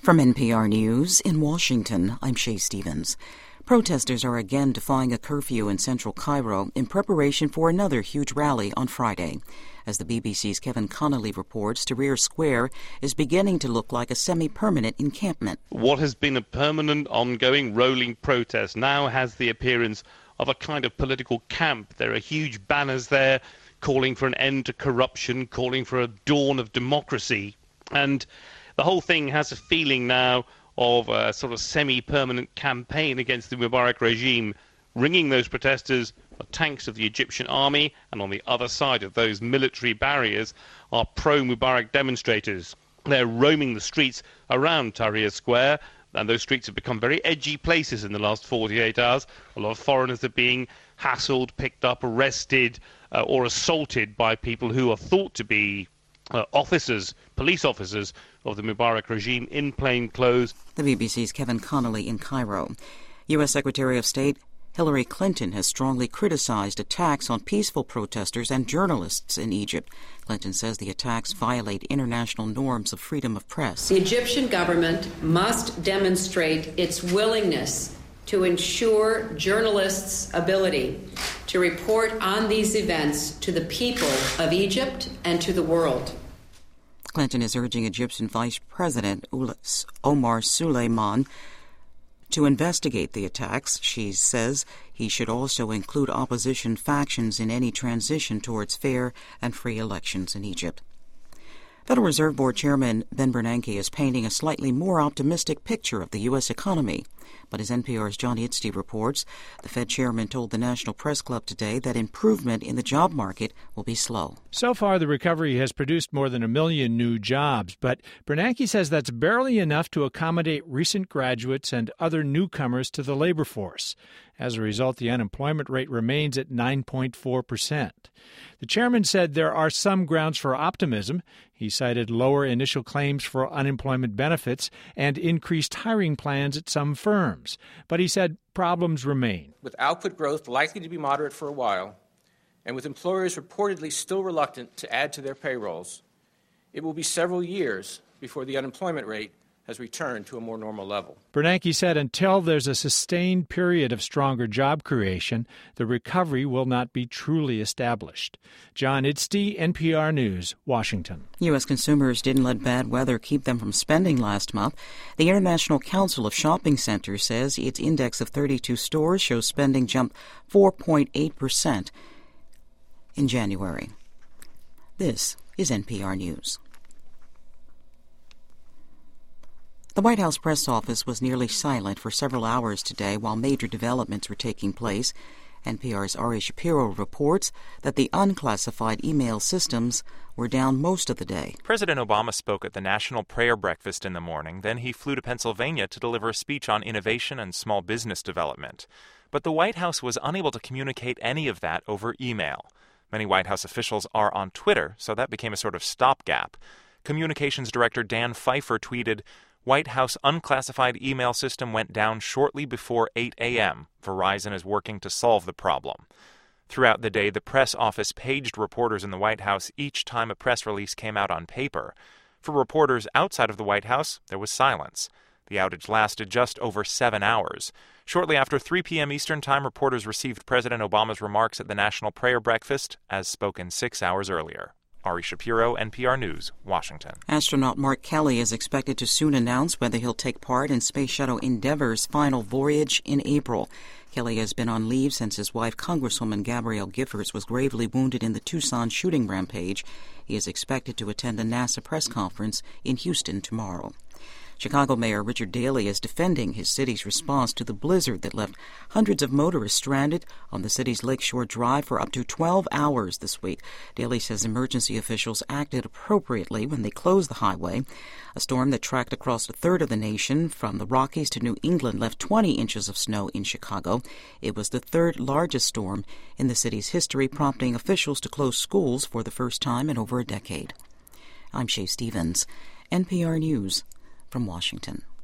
From NPR News in Washington, I'm Shay Stevens. Protesters are again defying a curfew in central Cairo in preparation for another huge rally on Friday. As the BBC's Kevin Connolly reports, Tahrir Square is beginning to look like a semi-permanent encampment. What has been a permanent, ongoing, rolling protest now has the appearance of a kind of political camp. There are huge banners there calling for an end to corruption, calling for a dawn of democracy. And the whole thing has a feeling now of a sort of semi-permanent campaign against the Mubarak regime. Ringing those protesters are tanks of the Egyptian army, and on the other side of those military barriers are pro-Mubarak demonstrators. They're roaming the streets around Tahrir Square, and those streets have become very edgy places in the last 48 hours. A lot of foreigners are being hassled, picked up, arrested, or assaulted by people who are thought to be police officers of the Mubarak regime in plain clothes. The BBC's Kevin Connolly in Cairo. U.S. Secretary of State Hillary Clinton has strongly criticized attacks on peaceful protesters and journalists in Egypt. Clinton says the attacks violate international norms of freedom of press. The Egyptian government must demonstrate its willingness to ensure journalists' ability to report on these events to the people of Egypt and to the world. Clinton is urging Egyptian Vice President Omar Suleiman to investigate the attacks. She says he should also include opposition factions in any transition towards fair and free elections in Egypt. Federal Reserve Board Chairman Ben Bernanke is painting a slightly more optimistic picture of the U.S. economy. But as NPR's John Itzty reports, the Fed chairman told the National Press Club today that improvement in the job market will be slow. So far, the recovery has produced more than 1 million new jobs, but Bernanke says that's barely enough to accommodate recent graduates and other newcomers to the labor force. As a result, the unemployment rate remains at 9.4%. The chairman said there are some grounds for optimism. He cited lower initial claims for unemployment benefits and increased hiring plans at some firms. But he said problems remain. With output growth likely to be moderate for a while, and with employers reportedly still reluctant to add to their payrolls, it will be several years before the unemployment rate has returned to a more normal level. Bernanke said until there's a sustained period of stronger job creation, the recovery will not be truly established. John Itzty, NPR News, Washington. U.S. consumers didn't let bad weather keep them from spending last month. The International Council of Shopping Centers says its index of 32 stores shows spending jumped 4.8% in January. This is NPR News. The White House press office was nearly silent for several hours today while major developments were taking place. NPR's Ari Shapiro reports that the unclassified email systems were down most of the day. President Obama spoke at the National Prayer Breakfast in the morning. Then he flew to Pennsylvania to deliver a speech on innovation and small business development. But the White House was unable to communicate any of that over email. Many White House officials are on Twitter, so that became a sort of stopgap. Communications Director Dan Pfeiffer tweeted, "White House unclassified email system went down shortly before 8 a.m. Verizon is working to solve the problem." Throughout the day, the press office paged reporters in the White House each time a press release came out on paper. For reporters outside of the White House, there was silence. The outage lasted just over 7 hours. Shortly after 3 p.m. Eastern Time, reporters received President Obama's remarks at the National Prayer Breakfast, as spoken 6 hours earlier. Ari Shapiro, NPR News, Washington. Astronaut Mark Kelly is expected to soon announce whether he'll take part in Space Shuttle Endeavour's final voyage in April. Kelly has been on leave since his wife, Congresswoman Gabrielle Giffords, was gravely wounded in the Tucson shooting rampage. He is expected to attend a NASA press conference in Houston tomorrow. Chicago Mayor Richard Daley is defending his city's response to the blizzard that left hundreds of motorists stranded on the city's Lakeshore Drive for up to 12 hours this week. Daley says emergency officials acted appropriately when they closed the highway. A storm that tracked across a third of the nation from the Rockies to New England left 20 inches of snow in Chicago. It was the third largest storm in the city's history, prompting officials to close schools for the first time in over a decade. I'm Shay Stevens, NPR News from Washington.